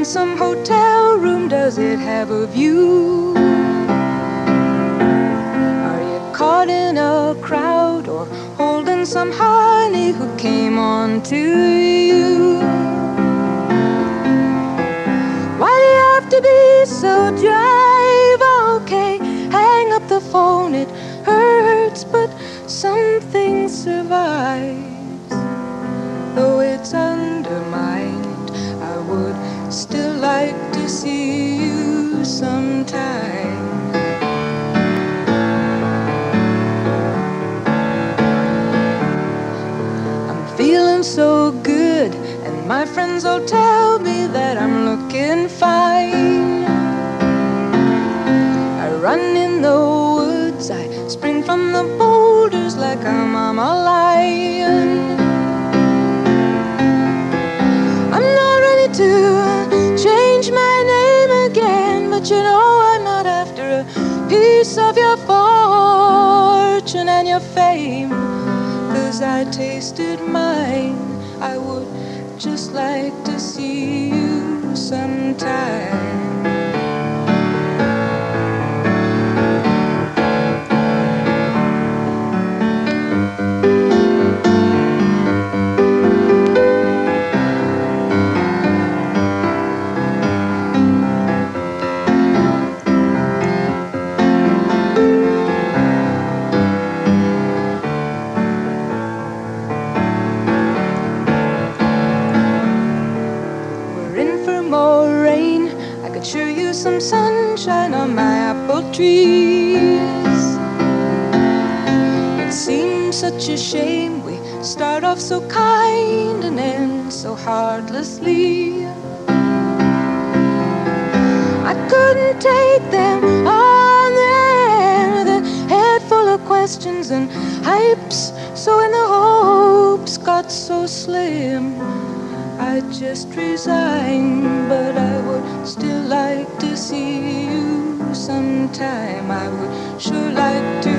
some hotel room, does it have a view? Are you caught in a crowd or holding some honey who came on to you? Why do you have to be so drive? Okay, hang up the phone, it hurts, but something survives. Though it's undermined, I would still like to see you sometime. I'm feeling so good, and my friends all tell me that I'm looking fine. I run in the woods, I spring from the boulders like I'm a lion. I'm not ready to change my name again, but you know I'm not after a piece of your fortune and your fame, 'cause I tasted mine. I would just like to see you sometime. Assure you some sunshine on my apple trees. It seems such a shame we start off so kind and end so heartlessly. I couldn't take them on there with a head full of questions and hypes, so when the hopes got so slim, I just resigned. But I would still like to see you sometime. I would sure like to